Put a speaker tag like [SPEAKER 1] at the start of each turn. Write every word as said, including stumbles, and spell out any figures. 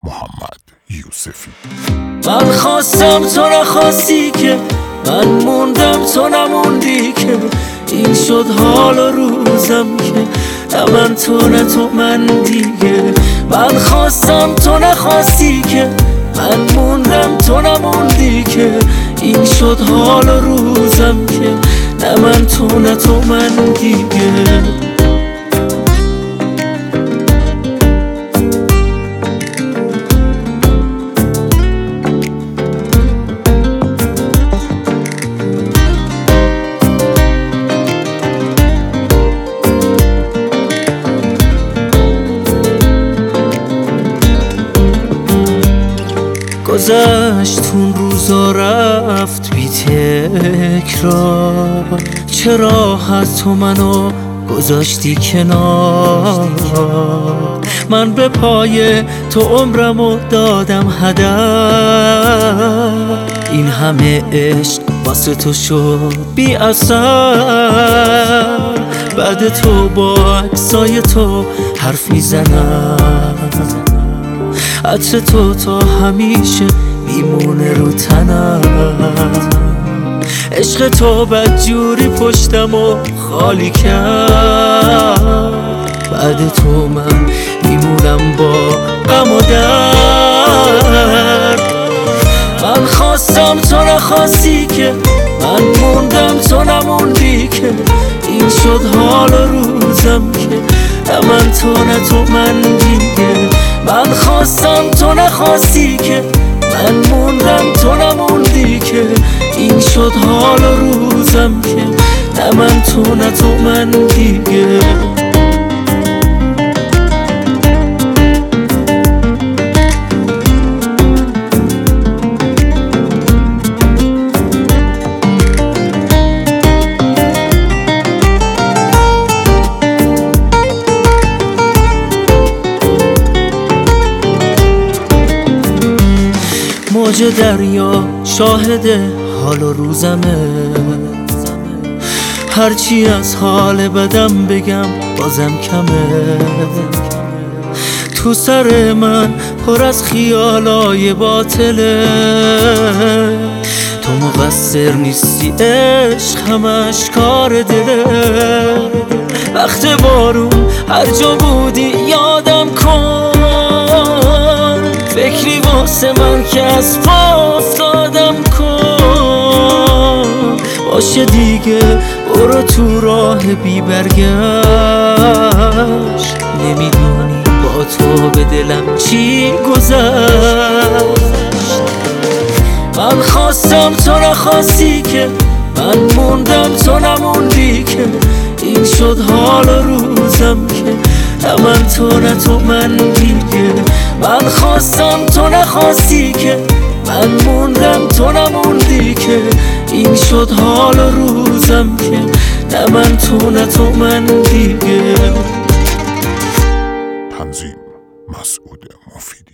[SPEAKER 1] محمد یوسفی.
[SPEAKER 2] من خواستم تو نخواستی که، من موندم تو نموندی که، این شد حال و روزم که نه من تو نه تو من دیگه. من خواستم تو نخواستی که، من موندم تو نموندی که، این شد حال و روزم که نه من تو نه تو من دیگه. گذشت اون روزا رفت بی تکرار، چرا از تو منو گذاشتی کنار؟ من به پای تو عمرمو دادم هدر، این همه عشق واسه تو شد بی اثر. بعد تو با عکسای تو حرف میزنم، عطر تو تا همیشه میمونه رو تنم. عشق تو بدجوری پشتم و خالی کرد، بعد تو من میمونم با غم و درد. من خواستم تو نخواستی که، من موندم تو نموندی که، این شد حال و روزم که نه من تو نه تو من دیگه. من خواستم تو نخواستی که، من موندم تو نموندی که، این شد حال و روزم که نه من تو نه تو من دیگه. موج دریا شاهد حال و روزمه، هرچی از حال بدم بگم بازم کمه. تو سر من پر از خیالای باطله، تو مقصر نیستی عشق همش کار دله. وقت بارون هر جا بودی یادم کن، فکری واسه من که از پا افتادم کن. باشه دیگه برو تو راه بی برگشت، نمیدونی با تو به دلم چی گذشت. من خواستم تو نخواستی که، من موندم تو نموندی که، این شد حال و روزم که نه من تو نه تو من دیگه. من خواستم تو نخواستی که، من موندم تو نموندی که، این شد حال و روزم که نه من تو نه تو من دیگه.
[SPEAKER 1] تنظیم مسعود مفیدی.